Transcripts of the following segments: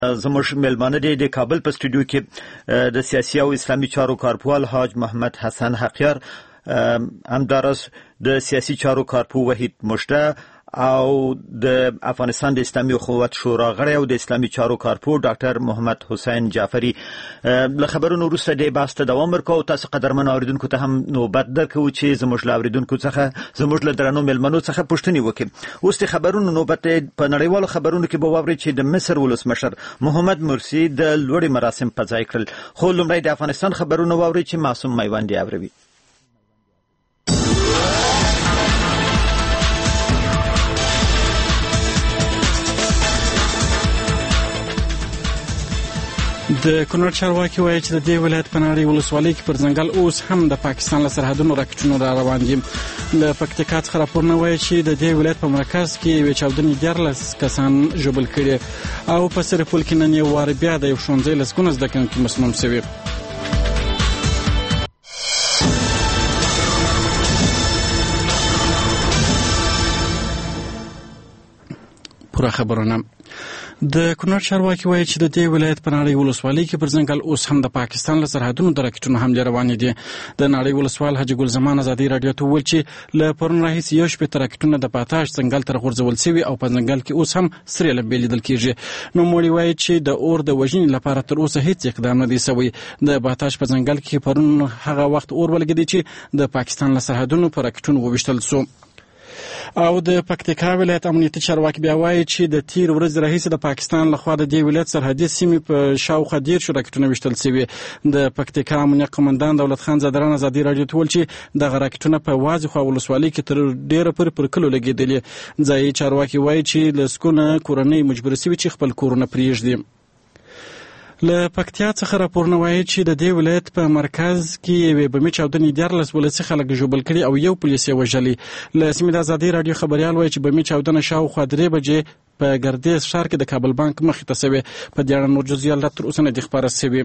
زموږ میلمانه دی د کابل په سټوډیو کې د سیاسي او اسلامي چارو کارپوال حاج محمد حسن حقیار، همدارس د سیاسي چارو کارپو وحید مشته او د افغانستان د اسلامي اخوت شورا غړی او د اسلامي چارو کارپو ډاکټر محمد حسین جعفری. له خبرونو وروسته د بحث ته دوام ورکوو. تاسو قدرمن اوریدونکو ته هم نوبت درکوو چې زموږ له اوریدونکو څخه زموږ له درنو میلمنو څخه پوښتنې وکړي. اوس د خبرونو نوبت په نړیوالو خبرونو کې به واورئ چې د مصر ولسمشر محمد مرسي د لوړې مراسم په ځای کړل. خو لومړی د افغانستان خبرونه واورئ چې معصوم میوندي اوروي. د کونړ چارواکي وایي چې د دې ولایت په ناړۍ ولسوالۍ کې پر ځنګل اوس هم د پاکستان له سرحدونو راکټونه را روان دي. له پکتیکا څخه راپورونه وایي چې د دې ولایت په مرکز کې یوې چاودنې 14 کسان ژوبل کړي او په سرپل کې نن یو وار بیا د یو ښوونځي لسګونه زده کوونکي مسموم شوي. پوره خبرونه. د کونړ چارواکي وایي چې د دې ولایت په ناړۍ ولسوالۍ کې پر ځنګل اوس هم د پاکستان له سرحدونو د راکټونو حملې روانې دي. د ناړۍ ولسوال حاجي ګل زمان ازادي راډیو ته وویل چې له پرون راهیسې 11 راکټونه د پاتاش ځنګل تر غورځول شوي او په ځنګل کې اوس هم سرې لمبې لیدل کېږي. نوموړي وایي چې د اور د وژنې لپاره تر اوسه هیڅ اقدام نه دی شوی. د پاتاش په ځنګل کې پرون هغه وخت اور ولګېدی چې د پاکستان له سرحدونو په راکټونو وویشتل شو. او د پکتیکا ولایت امنیتي چارواکي بیا وایي چې د تیر ورځ راهیسې د پاکستان لخوا د دې ولایت سرحدي سیمې په شاوخوا 10 راکټونه ویشتل شوي. د پکتیکا امنیت قومندان دولت خان زادران ازادي راډیو ته وویل چې دغه راکټونه په وازې خوا ولسوالۍ کې تر ډیره پورې پر کلو لګېدلي. ځایي چارواکي وایي چې لسګونه کورنۍ مجبور شوي چې خپل کورونه پرېږدي. له پکتیا څخه راپورونه وایي چې د دې ولایت په مرکز کې یوې بمي چاودنې 14 ولسي خلک ژوبل کړي او یو پولیس یې وژلي. له سیمې د ازادي راډیو خبریال وایي چې بمي چاودنه شاوخوا 3 بجې په ګردیز ښار کې د کابل بانک مخې ته شوې. په دې اړه نور جزئیات تر اوسه نه دي خپاره شوي.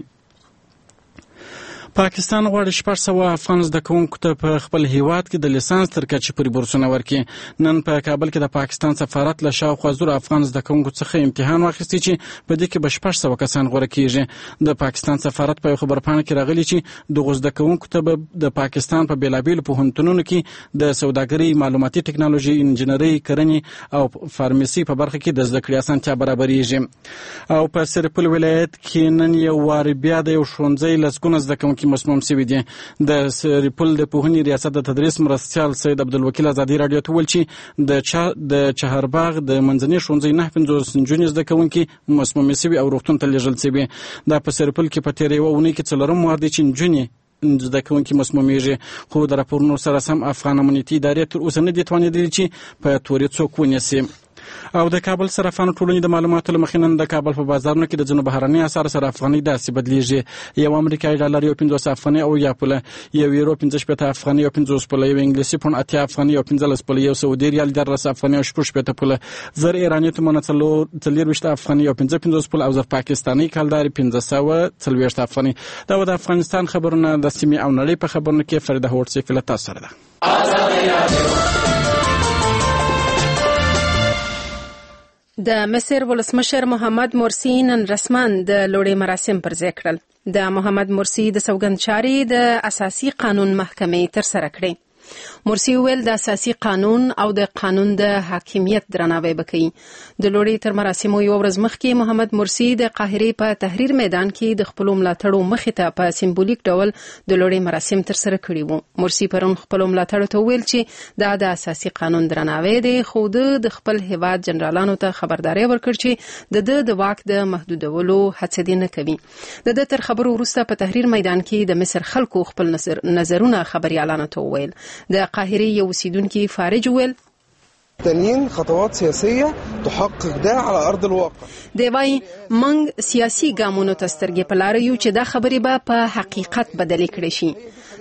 پاکستان غواړي 600 افغان زده کوونکو ته په خپل هیواد کې د لیسانس تر کچې پورې بورسونه ورکړي. نن په کابل کې د پاکستان سفارت له شاوخوا 1000 افغان زده کوونکو څخه امتحان واخیستی چې په دې کې به 600 کسان غوره کیږي. د پاکستان سفارت په خبرپاڼه کې راغلی چې دغه زده کوونکو ته د پاکستان په بیلابیلو پوهنتونونو کې د سوداګرۍ، معلوماتي ټکنالوژي، انجنیري، کرنې او فارمیسي په برخه کې د زده کړې اسانتیا برابرېږي. او په سرپل ولایت کې نن یو وار بیا د یو ښوونځي لسګونه زده کوونکي مسموم شوي دي. د سرپل د پوهنې ریاست د تدریس مرستیال سید عبدالوکیل ازادي راډیو ته وویل چې د چهارباغ د منځني ښوونځي 950 نجونې زده کوونکي مسموم شوي او روغتون ته لیږل شوي. دا په سرپل کې په تېره یوه اونۍ کې 4 وار دی چې نجونې زده کوونکي مسمومیږي. خو د راپورونو سره سم افغان امنیتي ادارې تر اوسه نه دي توانېدلې چې په تورې څوک ونیسي. او د کابل صرافانو ټولنې د معلوماتو له مخې نن د کابل په بازارونو کې د ځینو بهرني اسعارو سره افغانۍ داسې بدلیږي. یو امریکایي ډالر یو 50 افغانۍ او یا پوله، یو یورو 15 افغانۍ او 50 پوله، یو انګلیسي پوند 80 افغانۍ او 15 پوله، یو سعودي ریال 10 افغانۍ او 16 پوله، زر ایراني تومانه 40 افغانۍ او 55 پوله او زر پاکستاني کلدار 540 افغانۍ. دا د افغانستان خبرونه د سیمې او نړۍ په خبرونو کې فریده هوټسیک له تاسو سره ده. د مصر ولسمشر محمد مرسي نن رسما د لوړې مراسم پر ځای کړل. د محمد مرسي د سوګند چارې د اساسي قانون محکمې تر سره کړې. مرسي ویل د اساسي قانون او د قانون د حاکمیت درناوی وکړي. د لوړې تر مراسمو یو ورځ مخکې محمد مرسي د قاهرې په تحریر میدان کې د خپل ملاتړو مخې ته په سمبولیک ډول د لوړې مراسم تر سره کړي وو. مرسي پرون خپل ملاتړو ته ویل چې دا د اساسي قانون درناوی دی، خو د خپل هیواد جنرالانو ته خبرداري ورکړ چې د واک د محدودولو هڅه دې نه کوي. د تر خبرو وروسته په تحریر میدان کې د مصر خلکو خپل نظرونه خبريالانو ته ویل. د قاهرې یو اوسیدونکي فارج ویل تنين خطوات سياسية تحقق ده على أرض الواقع. دی وای موږ سیاسي ګامونو ته سترګې په لار یو چې دا خبرې به په حقیقت بدلې کړي شي.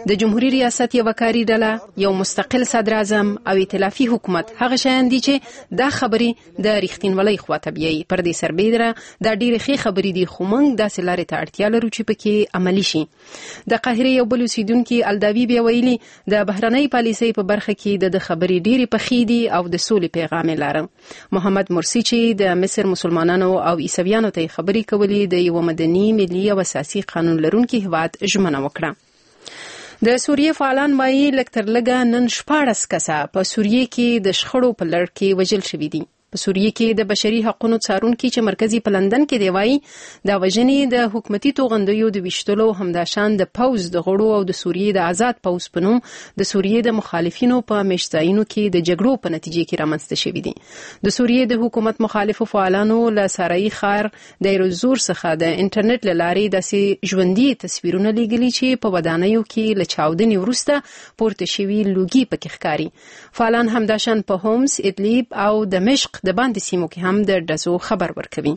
د جمهوریت ریاست یو کاری ډله، یو مستقل صدر اعظم او ائتلافي حکومت هغه شیان دي چې دا خبرې د ریښتینولۍ خواته بیایي. پر دې سربېره دا ډېرې ښې خبرې دي، خو موږ داسې لارې ته اړتیا لرو چې پکې عملي شي. د قاهرې یو بل اوسیدونکي الداوي بیا ویلي د بهرنۍ پالیسۍ په برخه کې د خبرې ډېرې پخې دي او د سولې پیغام یې لاره. محمد مرسی چې د مصر مسلمانانو او عیسویانو ته خبرې کولې د یو مدني، ملي او اساسي قانون لرونکي هیواد ژمنه وکړه. د سوریې فعالان وایي لږ تر لږه نن 14 کسه په سوریې کې د شخړو په لړ کې وژل شوي دي. په سوریې کې د بشري حقوقو څارونکي چې مرکزي په لندن کې دی وایي دا وژنې د حکومتي توغندیو د ویشتلو همداشان د پوز د غړو او د سوریې د آزاد پوز په نوم د سوریې د مخالفینو په میشتاینو کې د جګړو په نتیجه کې رامنځته شوي دي. د سوریې د حکومت مخالفو فعالانو له سارایي ښار د ایرزور څخه د انټرنیټ له لارې داسې ژوندي تصویرونه لیږلي چې په ودانیو کې له چاودنې وروسته پورته شوي لوګي پکې ښکاري. فعالان همداشان په هومس، ادلیب او دمشق د باندې سیمو کې هم د ډزو خبر ورکوي.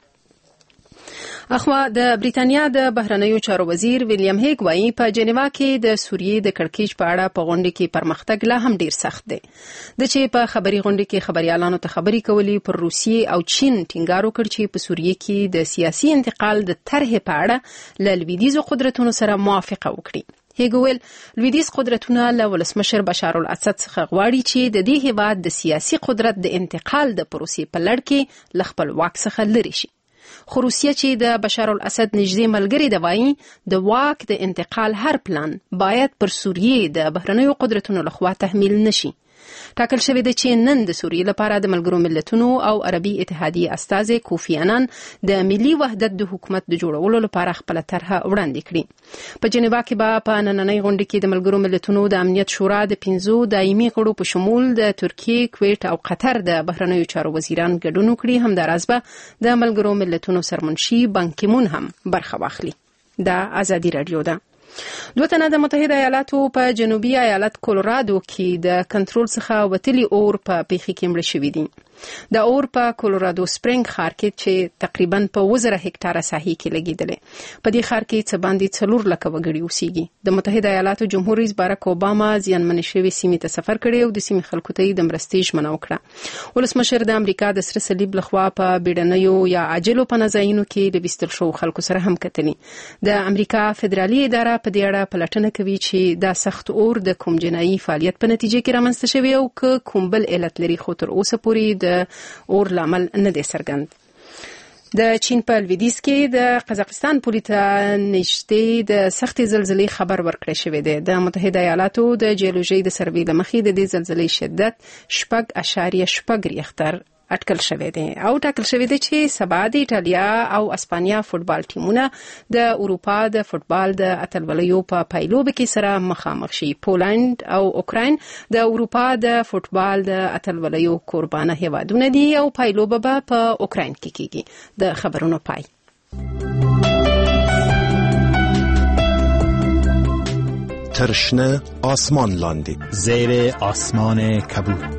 اخوا د بریتانیا د بهرنیو چارو وزیر ویلیام هیګ وایي په جنیوا کې د سوریې د کړکېچ په اړه په غونډه کې پرمختګ لا هم ډیر سخت دی. د چې په خبري غونډه کې خبريالانو ته خبري کولې پر روسیې او چین ټینګار وکړ چې په سوریې کې د سیاسي انتقال د طرحې په اړه له لویدیځو قدرتونو سره موافقه وکړي. هیګویل لویدیځ قدرتونه له ولسمشر بشار الاسد څخه غواړي چې د دې هیواد د سیاسي قدرت د انتقال د پروسې په لړ کې له خپل واک څخه لري شي. خو روسیه چې د بشار الاسد نږدې ملګری دی وایي د واک د انتقال هر پلان باید پر سوریې د بهرنیو قدرتونو لخوا تحمیل نشي. ټاکل شوی دی چې نن د سوریې لپاره د ملګرو ملتونو او عربي اتحادیې استازي کوفی انان د ملي وحدت د حکومت د جوړولو لپاره خپل طرحه وړاندې کړي. په جنیوا کې به په نننۍ غونډه کې د ملګرو ملتونو د امنیت شورا د 15 دایمي غړو په شمول د ترکیې، کویت او قطر د بهرنیو چارو وزیران ګډون وکړي. همداراز به د ملګرو ملتونو سرمنشي بان کی مون هم برخه واخلي. دا ازادي رادیو ده. 2 تنه د متحده ایالاتو په جنوبي ایالت کولورادو کې د کنټرول څخه وتلي اور په پیښه کې مړ شوي دي. د اور په کولورادو سپرینګ ښار کې چې تقریبا په 1000 هکټاره ساحې کې لګیدلې. په دې ښار کې څه باندې 4 لکه وګړي اوسېږي. د متحده ایالاتو جمهور رئیس باراک اوباما زیانمن شوي سیمې ته سفر کړی او د سیمې خلکو ته د مرستې ژمنه وکړه. ولسمشر د امریکا د سره صلیب لخوا په بیړنیو یا عاجلو پناهځایونو کې د وستل شو خلکو سره هم کتنی. د امریکا فدرالي اداره په دې اړه پلټنه کوي چې دا سخت اور د کوم جنایي فعالیت په نتیجه کې رامنځته شوی او کوم بل علت لري، خو تر اوسه پورې د اور لامل نه دی څرګند. د چین په لویدیځ کې د قزاقستان پولې ته نږدې د سختې زلزلې خبر ورکړی شوی دی. د متحده ایالاتو د جیولوژي د سروې له مخې د دې زلزلې شدت 4.8 ریختر اټکل شوی دی او ټاکل شوی دی چې سبا د ایټالیا او اسپانیا فوتبال ټیمونه د اروپا د فوتبال د اتلولیو په پایلوب کې سره مخامخ شي. پولند او اوکراین د اروپا د فوتبال د اتلولیو قربانه هیوادونه دي او پایلوب به په اوکراین کې کیږي. د خبرونو پای. ترشنه آسمان لاندی زیر آسمان کبود.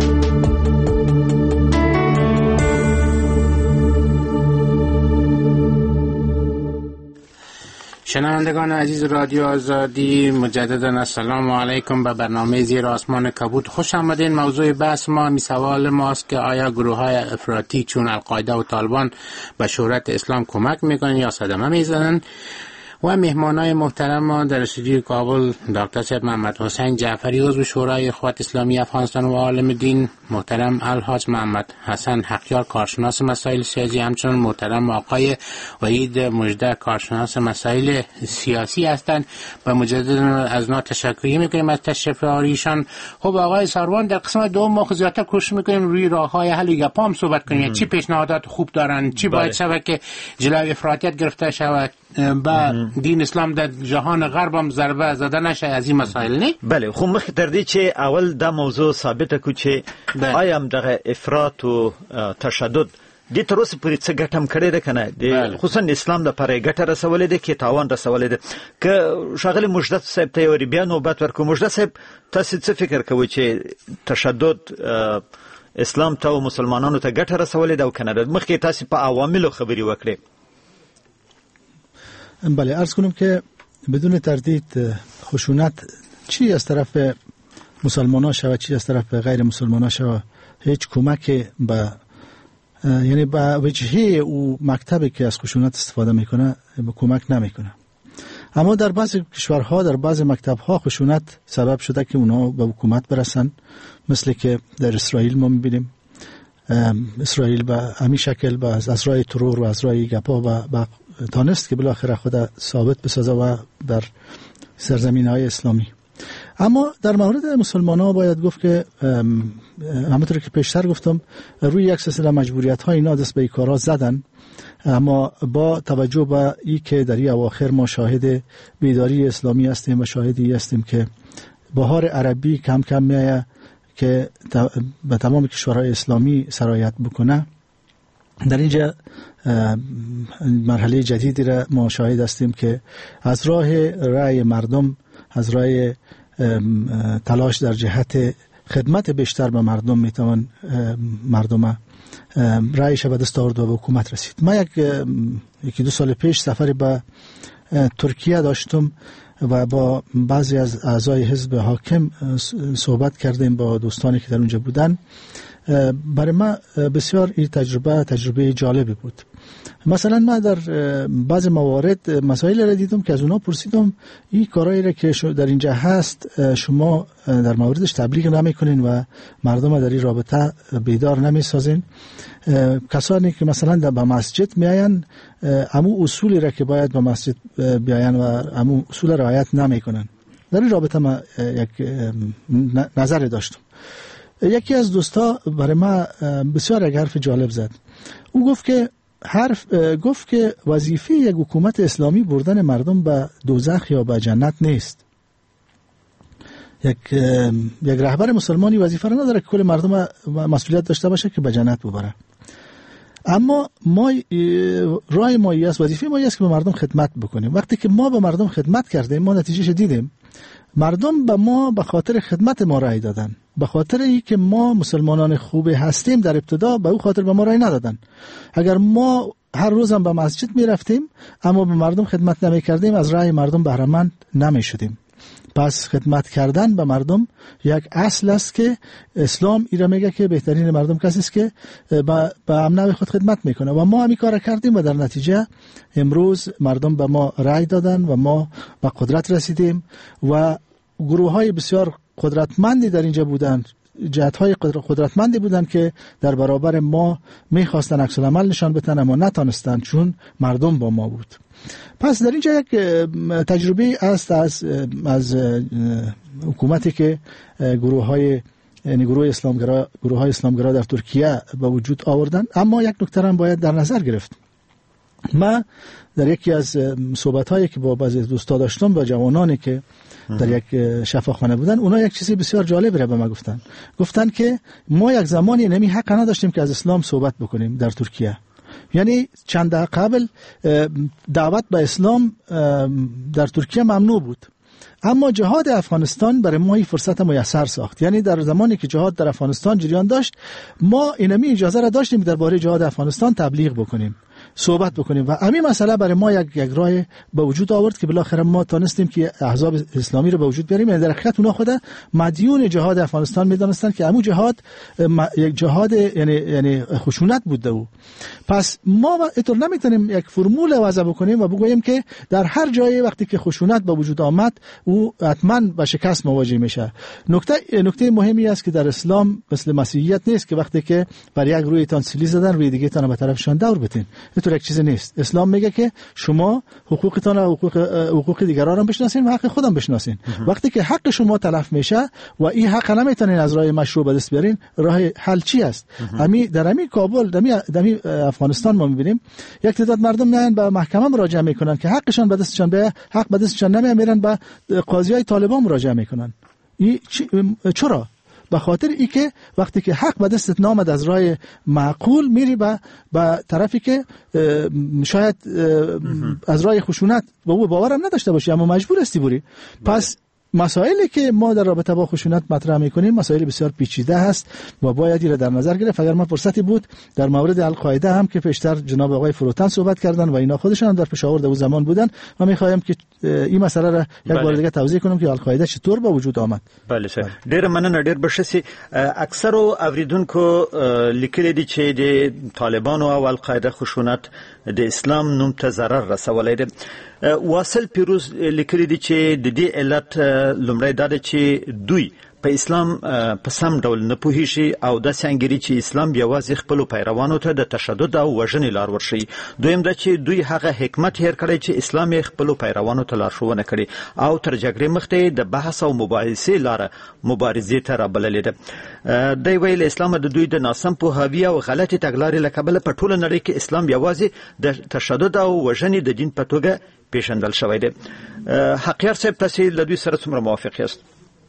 شنوندگان عزیز رادیو آزادی، مجددا السلام علیکم. به برنامه زیر آسمان کبود خوش آمدین. موضوع بحث ما سوال ماست که آیا گروه های افراطی چون القاعده و طالبان به شهرت اسلام کمک میکنن یا صدمه میزنن؟ و مهمانای محترم ما در استودیو کابل دکتر صاحب محمد حسین جعفری عضو شورای اخوان اسلامی افغانستان و عالم دین، محترم الحاج محمد حسن حقیار کارشناس مسائل سیاسی، همچنین محترم آقای وحید مژده کارشناس مسائل سیاسی هستند و مجددا از نا تشکر میکنیم از تشریف آوریشان. خب آقای ساروان، در قسمت دوم ما زیادتر کوشش میکنیم روی راههای حل گپام صحبت کنیم. چی پیشنهادات خوب دارن، چی باید شود که جلوی افراطیت گرفته شود با دین اسلام در جهان غرب هم ضربه زده نشه از این مسائل نه؟ بله، خو مخ تر دې چې اول دا موضوع ثابت کو چې آیا دغه افراط او تشدد د تر اوسه پورې څه ګټم کړی ده کنه، د خصوصا اسلام د پاره ګټه رسولې ده کې تاوان رسولې ده. ک شغله مجدد صاحب ته یو بیا نوبت ورکو. مجدد صاحب تاسو څه فکر کوئ چې تشدد اسلام ته او مسلمانانو ته ګټه رسولې ده او کنه؟ مخکې تاسو په عواملو خبري وکړئ. بله، عرض کنم که بدون تردید خشونت چی از طرف مسلمانان شود چی از طرف غیر مسلمانان شود هیچ کمک به یعنی به وجهه او مکتبی که از خشونت استفاده میکنه به کمک نمیکنه. اما در بعضی کشورها در بعضی مکتبها خشونت سبب شده که اونا به حکومت برسن، مثل که در اسرائیل ما میبینیم اسرائیل به همین شکل از راه ترور و از راه گپا و تانست که بالاخره خود ثابت بسازه و در سرزمین‌های اسلامی. اما در مورد مسلمانان باید گفت که همونطور که پیشتر گفتم روی یک سلسله مجبوریت‌ها اینا دست به کارا زدن، اما با توجه به این که در این اواخر ما شاهد بیداری اسلامی هستیم و شاهدی هستیم که بهار عربی کم کم میایه که به تمام کشورهای اسلامی سرایت بکنه، در اینجا مرحله جدیدی را ما شاهد هستیم که از راه رأی مردم، از راه تلاش در جهت خدمت بیشتر به مردم میتوان مردم رأیش به دست آورد و به حکومت رسید. ما یکی دو سال پیش سفری به ترکیه داشتم و با بعضی از اعضای حزب حاکم صحبت کردیم با دوستانی که در اونجا بودن. برای ما بسیار این تجربه جالبی بود. مثلا ما در بعض موارد مسائل را دیدم که از اونا پرسیدم این کارهایی را که در اینجا هست شما در موردش تبلیغ نمیکنین و مردم در این رابطه بیدار نمیسازین. کسانی که مثلا به مسجد میاین امو اصولی را که باید به مسجد بیاین و امو اصول رعایت نمیکنن. در این رابطه ما یک نظر داشتم. یکی از دوستا برای ما بسیار یک حرف جالب زد. او گفت که وظیفه یک حکومت اسلامی بردن مردم به دوزخ یا به جنت نیست. یک رهبر مسلمانی وظیفه را نداره که کل مردم مسئولیت داشته باشه که به جنت ببره. اما ما راه ما است، وظیفه ما است که به مردم خدمت بکنیم. وقتی که ما به مردم خدمت کردیم ما نتیجهش دیدیم. مردم به ما به خاطر خدمت ما رای دادن، به خاطر ای که ما مسلمانان خوبی هستیم در ابتدا به او خاطر به ما رای ندادن. اگر ما هر روزم به مسجد می رفتیم اما به مردم خدمت نمی کردیم از رای مردم بهره مند نمی شدیم. پس خدمت کردن به مردم یک اصل است که اسلام ایرا میگه که بهترین مردم کسی است که به امنه خود خدمت میکنه و ما همین کار کردیم و در نتیجه امروز مردم به ما رای دادن و ما به قدرت رسیدیم و گروه های بسیار قدرتمندی در اینجا بودن، جهت های قدرتمندی بودن که در برابر ما میخواستن عکس العمل نشان بدن اما نتانستن چون مردم با ما بود. پس در اینجا یک تجربه است از حکومتی که گروه های اسلامگرا در ترکیه به وجود آوردن. اما یک نکته هم باید در نظر گرفت. ما در یکی از صحبت هایی که با بعضی دوستا داشتم با جوانانی که در یک شفاخانه بودن، اونا یک چیزی بسیار جالب را به ما گفتن که ما یک زمانی نمی حق نداشتیم که از اسلام صحبت بکنیم در ترکیه. یعنی چند دهه قبل دعوت به اسلام در ترکیه ممنوع بود، اما جهاد افغانستان برای ما این فرصت میسر ساخت. یعنی در زمانی که جهاد در افغانستان جریان داشت ما اینمی اجازه را داشتیم درباره جهاد افغانستان تبلیغ بکنیم، صحبت بکنیم و همین مسئله برای ما یک راه به وجود آورد که بالاخره ما تونستیم که احزاب اسلامی رو به وجود بیاریم. یعنی در حقیقت اونا خود مدیون جهاد افغانستان میدونستان که همون جهاد یک جهاد یعنی خشونت بوده او. پس ما اینطور نمیتونیم یک فرمول وضع بکنیم و بگوییم که در هر جایی وقتی که خشونت به وجود آمد او حتما با شکست مواجه میشه. نکته مهمی است که در اسلام مثل مسیحیت نیست که وقتی که بر یک روی تان سیلی زدن روی دیگه تان به طرفشان دور بتین. اینطور یک چیز نیست. اسلام میگه که شما حقوقتان و حقوق دیگران هم بشناسین و حق خودم بشناسین. وقتی که حق شما تلف میشه و این حق نمیتونین از راه مشروع به دست بیارین، راه حل چی است؟ در کابل در افغانستان ما میبینیم یک تعداد مردم میان به محکمه مراجعه میکنن که حقشان به دستشان بیاد، حق به دستشان نمیاد، میرن به قاضیای طالبان مراجعه میکنن. چرا؟ به خاطر ای که وقتی که حق به دستت نامد از راه معقول میری به طرفی که شاید از راه خشونت به او باورم نداشته باشی اما مجبور هستی بری. پس مسائلی که ما در رابطه با خشونت مطرح میکنیم مسائل بسیار پیچیده هست و باید این را در نظر گرفت. اگر ما فرصتی بود در مورد القاعده هم که پیشتر جناب آقای فروتن صحبت کردن و اینا خودشان هم در پشاور در زمان بودن و میخوایم که این مسئله را یک بار دیگه توضیح کنم که القاعده چطور به وجود آمد. بله سر ډیر مننه ډیر بشسي اکثر اوریدونکو لیکلي دي چې د طالبانو او القاعده خشونت د اسلام نوم ته ضرر رسولی دی. واصل پیروز لیکلي دي چې د دې علت لومړی دا ده چې دوی په اسلام په سم ډول نه پوهیږي او د څنګهري چې اسلام یوازې خپل پیروانو ته د تشدد او وژنې لار ورشي. دویم دا چې دوی هغه حکمت هیر کړی چې اسلام خپل پیروانو ته لارښوونه کړي او تر جګړې مخکې د بحث او مباحثې لار مبارزې ته رابللې ده. دوی ویل اسلام د دوی د ناسم پوهاوي او غلطي تګلارې له کبله په ټوله نړۍ کې اسلام یوازې د تشدد او وژنې د دین په توګه پیژندل شوی دی. حقیار صاحب تاسو له دوی سره څومره موافق یاست؟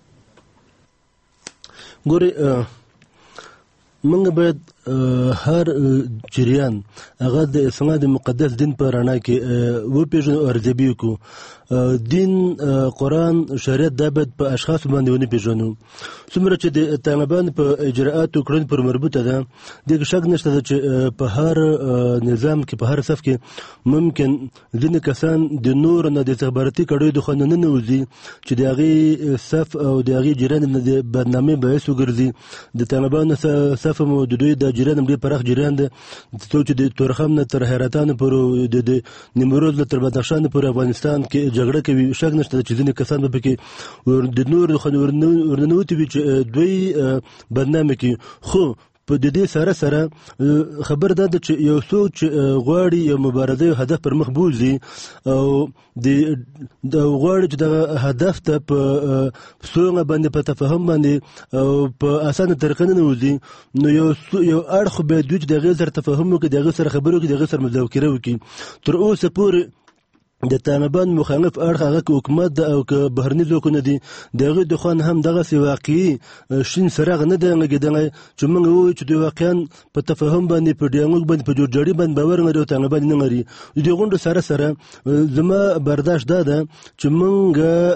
ګوري موږ باید هر جریان هغه د اسلام د مقدس دین په رڼا کې وپیژنو او ارزیابي وکړو. دین قرآن شریعت دا باید په اشخاص باندې ونه پیژنو. څومره چې د طالبانو په اجراءاتو کړنو پر مربوطه ده دغه شک نشته چې په هر نظام کې په هر صف کې ممکن ځینې کسان د نور نه د استخباراتي کړیو د خوا نه نوځي چې د هغې صف او د هغې جریان د بدنامۍ باعث وګرځي. د طالبانو صف هم د دوی د جریان هم ډېر پراخ جریان دی، څوک چې د تورخم نه تر حیرتانو پورې د نیمروز نه تر بدخشان پورې افغانستان کې جګړه کوي. شک نشته چې ځینې کسان به پکې د نور ورننوتي وي چې دوی بدنامه کوي. خو په دې سره خبر ده چې یو څوک چې غواړي یو مبارزه هدف پر مخ بوزي او د غواړي چې د هدف ته په څنګه باندې په تفاهم باندې او په اسانه طریقه نه وځي، نو یو اړخ به دوی چې د غیر سره تفاهم وکړي، د غیر سره خبرو کې، د غیر سره مذاکره وکړي. تر اوسه پورې د طالبان مخالف اړخ هغه حکومت ده او که بهرني ځواکونه دي د هغوی د خوا هم دغسې واقعي شین څراغ نه دی لګېدلی چې موږ ووایو چې دوی واقعا په تفاهم باندې په ډیالوګ باندې په جوړجاړي باندې باور لري او طالبان نه لري. د دې غونډو سره زما برداشت دا ده چې موږ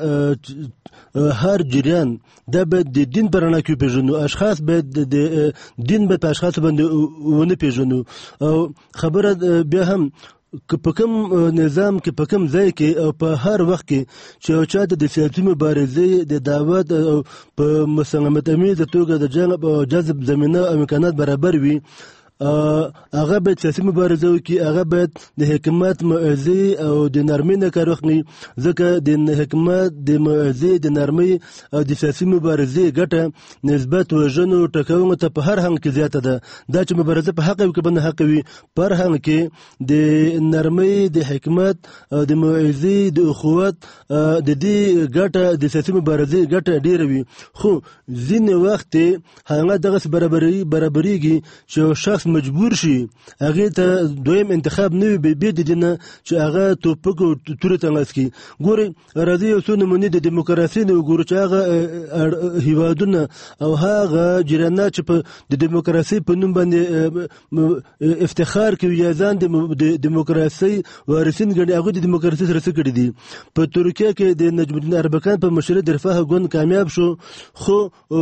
هر جریان دا باید د دین په رڼا کې وپېژنو. اشخاص باید د دین باید په اشخاصو باندې ونه پېژنو. او خبره بیا هم په کوم نظام کې په کوم ځای کې او په هر وخت کې چې یو چا ته د سیاسي مبارزې د دعوت په مسالمت امیزه توګه د جلب او جذب زمینه او امکانات برابر وي، هغه باید سیاسي مبارزه وکړي. هغه باید د حکومت موعظې او د نرمۍ نه کار واخلي، ځکه د حکومت د موعظې د نرمۍ او د سیاسي مبارزې ګټه نسبت وژنو ټکونو ته په هر هنګ کې زیاته ده. دا چې مبارزه په حق وي که نه حق وي، په هر هنګ کې د نرمۍ د حکومت او د موعظې د اخوت د دې ګټه د سیاسي مبارزې ګټه ډېره وي. خو ځینې وخت هغه دغسې برابرېږي چې یو شخص مجبور شي هغه ته دویم انتخاب نه وي به د دینه چې هغه توپک او تورې تنګاس کی. ګوري راځي یو څو نمونې د دیموکراسي نه وګورو چې هغه هیوادونه او هغه جریانات چې په د دیموکراسي په نوم باندې افتخار کوي یا ځان د دیموکراسي وارثین ګڼي، هغه د دیموکراسي سره څه کړي دي. په ترکیه کې د نجم الدین اربکان په مشرۍ د رفاه ګوند کامیاب شو، خو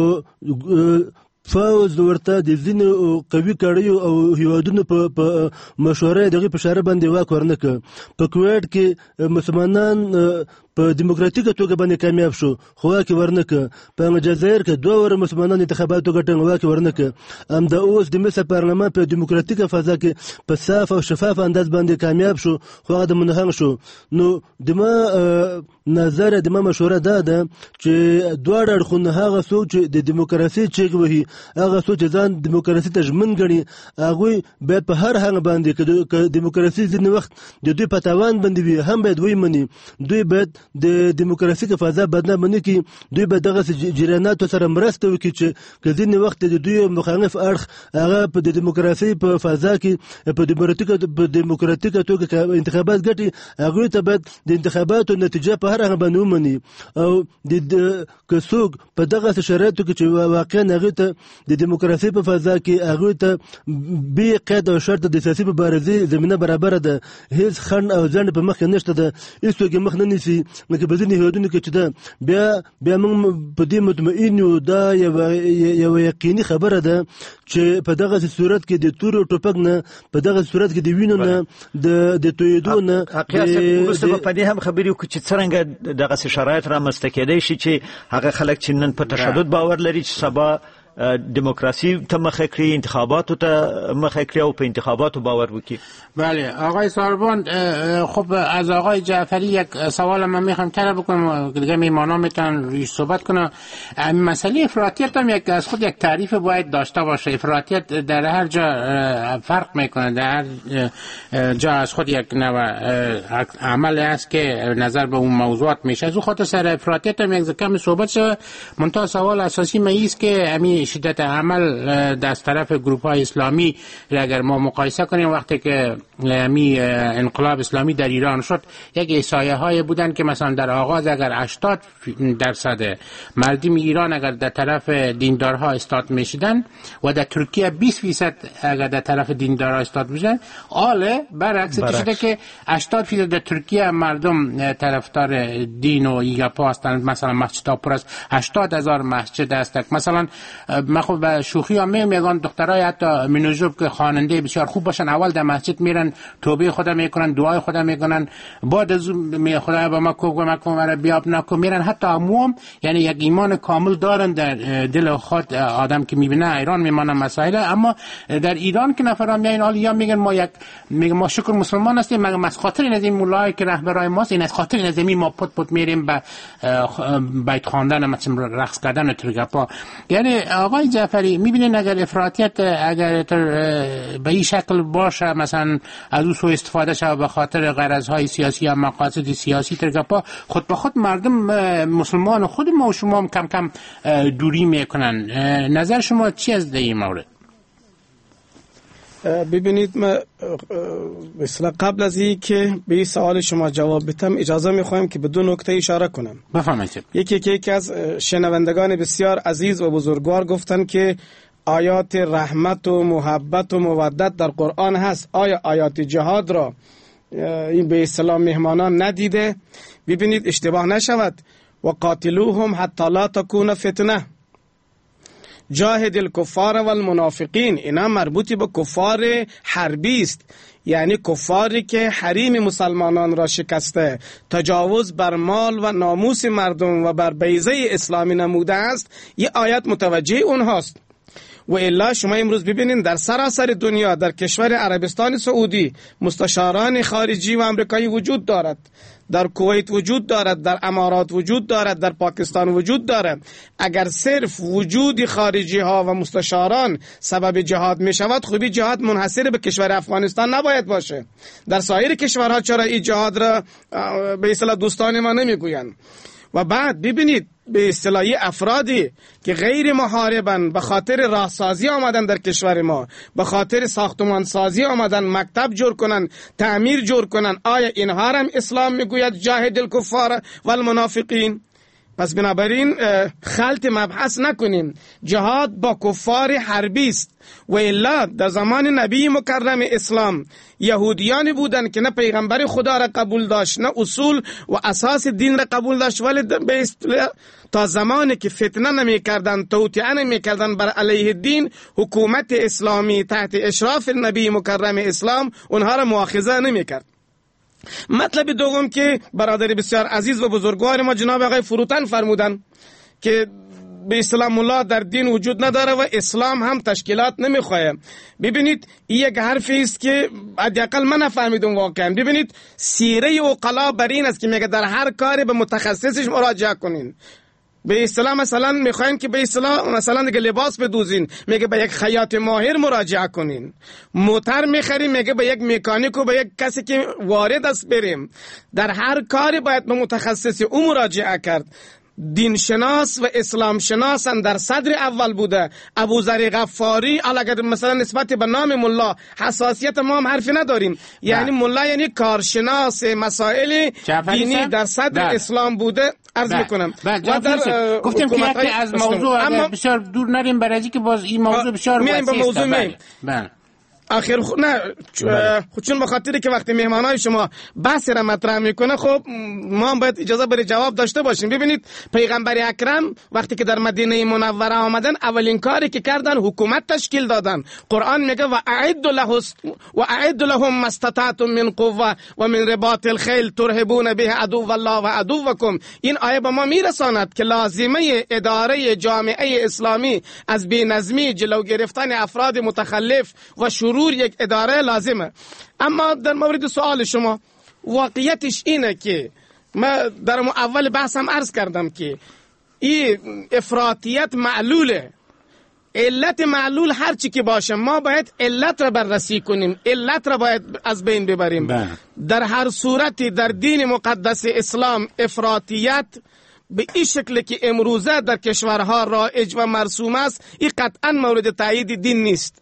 فوز ورته د ځینو قوي کړیو او هیوادونو په مشوره دغه په اشاره باندې واک ورنکړ. په کویت کې مسلمانان په دیموکراتیکه توګه باندې کامیاب شو، خو واک ورنکړ. په جزایر کې دوه مسلمانان انتخاباتو ګټل، واک ورنکړ. همدا اوس د مصر پارلمان په دیموکراتیکه فضا کې په صاف او شفاف انداز باندې کامیاب شو، خو هغه د منحنګ شو. نو دما نظر دما مشوره ده چې دواړه اړخونه هغه څوک چې د دیموکراسي چیغ وهي، هغه څوک چې ځان دیموکراسي ته ژمن ګڼي، هغوی باید په هر هنګ باندې که دیموکراسي ځینې وخت د دوی په تاوان باندې وي هم باید ومني. دوی باید د دیموکراسي که فضا بدنامه نه کړي، دوی باید دغسې جریاناتو سره مرسته وکړي چې که ځینې وخت د دوی مخالف اړخ هغه په د دیموکراسي په فضا کې په دیموکراتیکه توګه انتخابات ګټي، هغوی ته باید د انتخاباتو نتیجه په هر هغه باندې ومني. او که څوک په دغسې شرایطو کې چې واقعا هغوی ته د دیموکراسي په فضا کې هغوی ته بې قید او شرط د سیاسي مبارزې زمینه برابره ده، هیڅ خنډ او ځنډ په مخ کې نشته ده، هیڅوک یې مخ نه نیسي که بدون هیودونی که چدا بیا من په دې مطمئن یو دا یو یقیني خبره ده چې په دغه صورت کې د تور ټوپک نه په دغه صورت کې د وینو نه د تویدو نه وروسته په دې هم خبرې وکړو چې څرنګه دغه شرایط رامنځته کېدای شي چې هغه خلک چې نن په تشدد باور لري چې سبا دموکراسی ته مخه کړی، انتخاباتو ته مخه کړی او په انتخاباتو باور وکړي. بله آقای ساربان، خب از آقای جعفری یک سوال من میخوام طرح بکنم، دیگه میمانا میتونن رویش صحبت کنم. مسئله افراطیت هم از خود یک تعریف باید داشته باشه. افراطیت در هر جا فرق میکنه، در هر جا از خود یک نوع عمل است که نظر به اون موضوعات میشه. از اون خاطر سر افراطیت هم یک کمی صحبت شد. منتها سوال اساسی من است که همین شدت عمل از طرف گروه های اسلامی اگر ما مقایسه کنیم، وقتی که می انقلاب اسلامی در ایران شد، یک احصایه های بودن که مثلا در آغاز اگر 80% مردم ایران اگر در طرف دیندارها استاد میشدن و در ترکیه 20% اگر در طرف دیندارها استاد میشدن، آله برعکس شده که 80% در ترکیه مردم طرفدار دین و ایگاپا هستند. مثلا مسجدها پر است، 80,000 مسجد است. مثلا من خب به شوخی هم میگن دخترای حتی منوژوب که خواننده بسیار خوب باشن، اول در مسجد میرن توبه خدا میکنن، دعای خدا میکنن، بعد از اون خدا به ما کمک مرا بیاب نکو میرن. حتی عموم یعنی یک ایمان کامل دارن در دل خود آدم که میبینه ایران میمانه مسائل. اما در ایران که نفرام میان حالا میگن ما شکر مسلمان هستیم، مگر از خاطر این از این مولای که رهبرای ماست، این از خاطر این از ما پت میریم به بیت خواندن، مثلا رقص کردن و ترگپا. یعنی آقای جعفری میبینین اگر افراطیت اگر به این شکل باشه، مثلا از او سوء استفاده شده به خاطر غرضهای سیاسی یا مقاصد سیاسی ترگپا، خود به خود مردم مسلمان خود ما و شما هم کم کم دوری میکنن. نظر شما چی از این مورد؟ ببینید، من مثلا قبل از این که به این سوال شما جواب بدم اجازه میخوایم که به دو نکته اشاره کنم. بفرمایید. یکی از شنوندگان بسیار عزیز و بزرگوار گفتن که آیات رحمت و محبت و مودت در قرآن هست، آیا آیات جهاد را این به اسلام مهمانان ندیده؟ ببینید اشتباه نشود، و قاتلوهم حتی لا تکون فتنه جاهد الکفار و المنافقین. اینا مربوطی به کفار حربی است، یعنی کفاری که حریم مسلمانان را شکسته، تجاوز بر مال و ناموس مردم و بر بیضه اسلامی نموده است. یه آیت متوجه اونهاست. و الا شما امروز ببینید در سراسر دنیا، در کشور عربستان سعودی مستشاران خارجی و امریکایی وجود دارد، در کویت وجود دارد، در امارات وجود دارد، در پاکستان وجود دارد. اگر صرف وجود خارجی ها و مستشاران سبب جهاد می شود، خوبی جهاد منحصر به کشور افغانستان نباید باشه. در سایر کشورها چرا این جهاد را به اصطلاح دوستان ما نمی گویند؟ و بعد ببینید به اصطلاحی افرادی که غیر محاربن به خاطر راهسازی آمدن در کشور ما، به خاطر ساختمان سازی آمدن، مکتب جور کنن، تعمیر جور کنن، آیا اینها هم اسلام میگوید جاهد الکفار و المنافقین؟ پس بنابراین خلط مبحث نکنیم. جهاد با کفار حربی است. و الا در زمان نبی مکرم اسلام یهودیانی بودن که نه پیغمبر خدا را قبول داشت، نه اصول و اساس دین را قبول داشت، ولی تا زمانی که فتنه نمی کردن، توطئه نمی کردن بر علیه دین، حکومت اسلامی تحت اشراف نبی مکرم اسلام اونها را مؤاخذه نمی کرد. مطلب دوم که برادر بسیار عزیز و بزرگوار ما جناب آقای فروتن فرمودن که به اسلام ملا در دین وجود نداره و اسلام هم تشکیلات نمیخواه. ببینید این یک حرفی است که حداقل من نفهمیدم واقعا. ببینید سیره عقلا بر این است که میگه در هر کاری به متخصصش مراجعه کنین. به اصطلاح مثلا میخواین که به اصطلاح مثلا دیگه لباس بدوزین، میگه به یک خیاط ماهر مراجعه کنین. موتر میخریم، میگه به یک مکانیک و به یک کسی که وارد است بریم. در هر کاری باید به متخصص او مراجعه کرد. دین شناس و اسلام شناس در صدر اول بوده. ابوذر غفاری اگر مثلا نسبت به نام ملا حساسیت ما هم حرفی نداریم، یعنی ملا یعنی کارشناس مسائل دینی در صدر اسلام بوده. عرض میکنم و در گفتیم که از موضوع بسیار دور نریم، برای اینکه باز این موضوع بسیار میایم به موضوع آخر نه چون بخاطر که وقتی مهمانای شما بحث را مطرح میکنه خب ما هم باید اجازه برای جواب داشته باشیم. ببینید پیغمبر اکرم وقتی که در مدینه منوره آمدن اولین کاری که کردن حکومت تشکیل دادن. قرآن میگه و اعد لهم ما استطعتم من قوه و من رباط الخیل ترهبون به عدو الله و عدوکم. این آیه به ما میرساند که لازمه اداره جامعه اسلامی از بی‌نظمی، جلو گرفتن افراد متخلف و شرور یک اداره لازمه. اما در مورد سوال شما واقعیتش اینه که من در اول بحثم عرض کردم که این افراطیت معلوله. علت معلول هر چی که باشه ما باید علت را بررسی کنیم، علت را باید از بین ببریم. در هر صورتی در دین مقدس اسلام افراطیت به این شکل که امروزه در کشورها رایج و مرسوم است این قطعا مورد تایید دین نیست.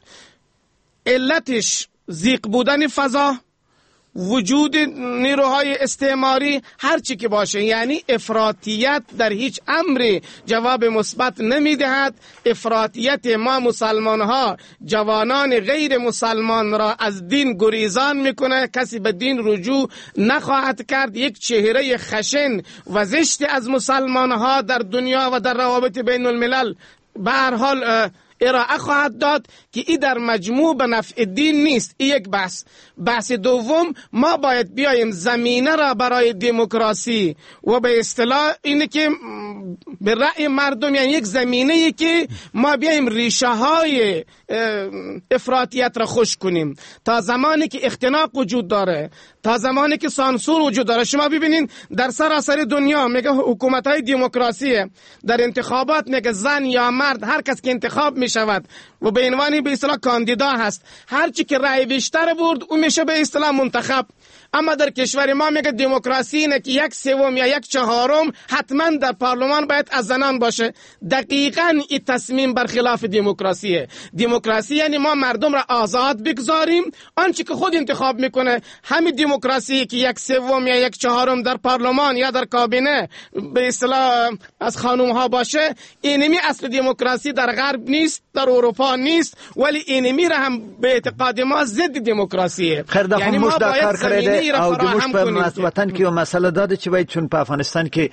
علتش ضیق بودن فضا، وجود نیروهای استعماری، هر چی که باشه، یعنی افراطیت در هیچ امری جواب مثبت نمیدهد. افراطیت ما مسلمان ها جوانان غیر مسلمان را از دین گریزان میکنه، کسی به دین رجوع نخواهد کرد. یک چهره خشن و زشت از مسلمان ها در دنیا و در روابط بین الملل به هر حال ارائه خواهد داد که این در مجموع به نفع دین نیست. این یک بحث دوم، ما باید بیایم زمینه را برای دموکراسی و به اصطلاح اینه که به رأی مردم، یعنی یک زمینه‌ای که ما بیایم ریشه های افراطیت را خشک کنیم. تا زمانی که اختناق وجود داره، تا زمانی که سانسور وجود داره، شما ببینین در سراسر دنیا میگه حکومت های دموکراسیه، در انتخابات میگه زن یا مرد هر کس که انتخاب میشود و به عنوان به اصطلاح کاندیدا هست، هر چی که رأی بیشتر برد اون میشه به اصطلاح منتخب. اما در کشور ما میگه دموکراسی اینه که 1/3 یا 1/4 حتما در پارلمان باید از زنان باشه. دقیقاً این تصمیم برخلاف دموکراسیه. دموکراسی یعنی ما مردم را آزاد بگذاریم، آنچه که خود انتخاب میکنه. همین دموکراسی که 1/3 یا 1/4 در پارلمان یا در کابینه به اصطلاح از خانم ها باشه، اینمی اصل دموکراسی در غرب نیست، در اروپا نیست، ولی اینمی را هم به اعتقاد ما ضد دموکراسیه. یعنی ما باید زمینه او د موږ په وطن کې یو مسله ده چې باید چون په افغانستان کې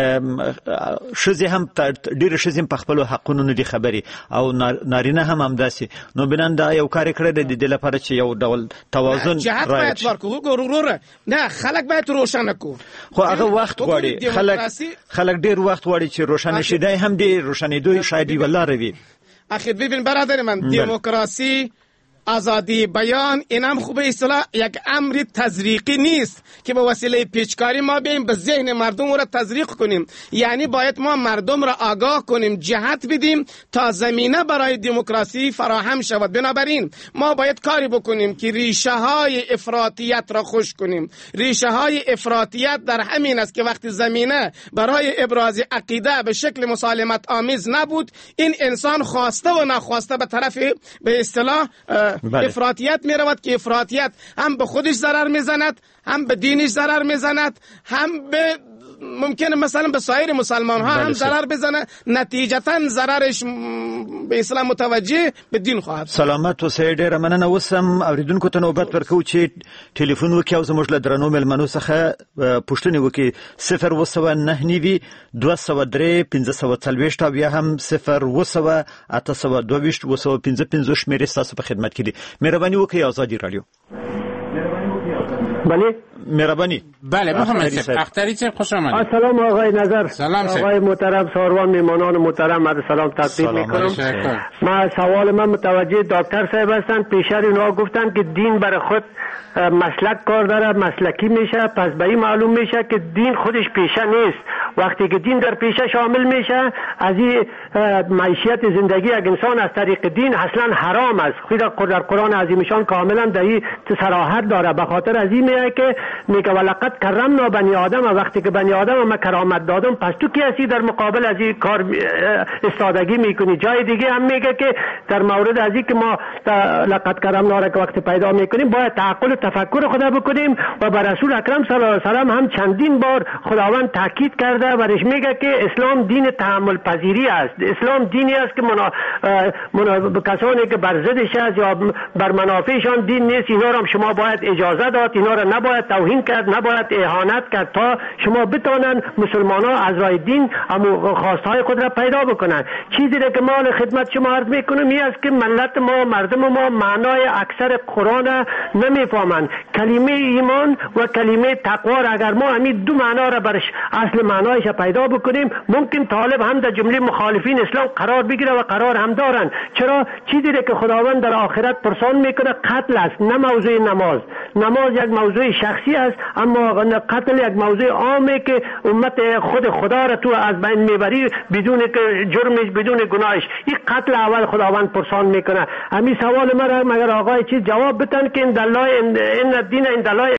شذې هم ډېر شذې په خپل حقونو نه دي خبري او نارینه هم همداسي. نو بنان دا یو کار کړی د دې لپاره چې یو ډول توازن جهت باید ورکو. ګوره نه خلک باید روشنه کو، خو هغه وخت غواړي، خلک ډېر وخت غواړي چې روشنه شي. دا هم دې روشنېدو شاید یو لار وي. اخر ببین برادر من، دموکراسی، آزادی بیان، اینم خوبه اصطلاح یک امر تزریقی نیست که به وسیله پیچکاری ما بیاییم به ذهن مردم را تزریق کنیم. یعنی باید ما مردم را آگاه کنیم، جهت بدیم تا زمینه برای دموکراسی فراهم شود. بنابراین ما باید کاری بکنیم که ریشه های افراطیت را خشک کنیم. ریشه های افراطیت در همین است که وقتی زمینه برای ابراز عقیده به شکل مسالمت آمیز نبود، این انسان خواسته و نخواسته به طرف به اصطلاح افراطیت می رود که افراطیت هم به خودش ضرر می زند، هم به دینش ضرر می زند، هم به ممکنه مثلا به سایر مسلمان ها هم ضرر بزنه. نتیجتا ضررش به اسلام متوجه به دین خواهد. سلامت و سید ډیره مننه. وسم اوریدونکو ته نوبت ورکو چې ټلیفون وکړي او زموږ له درنو مېلمنو څخه پوښتنه وکړي. 0 203 1540 او یا هم 0 822 شمیرې ستاسو په خدمت کې دي. مهرباني وکړئ آزادی رادیو. بله مهربانی. بله محمد اختری صاحب خوش آمدید. سلام آقای نظر. سلام آقای محترم ساروان، میمانان محترم، عرض سلام تقدیم میکنم. من سوال من متوجه دکتر صاحب هستن. پیشتر اینا گفتن که دین برای خود مسلک کار داره، مسلکی میشه، پس به این معلوم میشه که دین خودش پیشه نیست. وقتی که دین در پیشه شامل میشه، از این معیشت زندگی یک انسان از طریق دین اصلا حرام است. خدا در قرآن عظیمشان کاملا در این صراحت داره. به خاطر از این میگه که میگه ولقد کرمنا بنی آدم، وقتی که بنی آدم ما کرامت دادم، پس تو کی هستی در مقابل از این کار استادگی میکنی؟ جای دیگه هم میگه که در مورد از این که ما لقد کرمنا را که وقت پیدا میکنیم باید تعقل و تفکر خدا بکنیم و بر رسول اکرم صلی الله علیه و سلم هم چندین بار خداوند تاکید کرده کرده و میگه که اسلام دین تحمل پذیری است. اسلام دینی است که کسانی که بر ضدش است یا بر منافعشان دین نیست، اینا را شما باید اجازه داد، اینا را نباید توهین کرد، نباید اهانت کرد تا شما بتونن مسلمان ها از راه دین خواستهای خود را پیدا بکنن. چیزی را که ما خدمت شما عرض میکنم این است که ملت ما، مردم ما معنای اکثر قرآن نمیفهمند. کلمه ایمان و کلمه تقوا را اگر ما همین دو معنا را برش اصل معنایش پیدا بکنیم، ممکن طالب هم در جمله مخالفین اسلام قرار بگیره و قرار هم دارن. چرا؟ چیزی را که خداوند در آخرت پرسان میکنه قتل است، نه موضوع نماز. نماز یک موضوع شخصی است، اما قتل یک موضوع عامه که امت خود خدا را تو از بین میبری بدون که جرمش، بدون گناهش. این قتل اول خداوند پرسان میکنه. همین سوال مرا مگر آقای چیز جواب بتن که این دلای این دین این دلای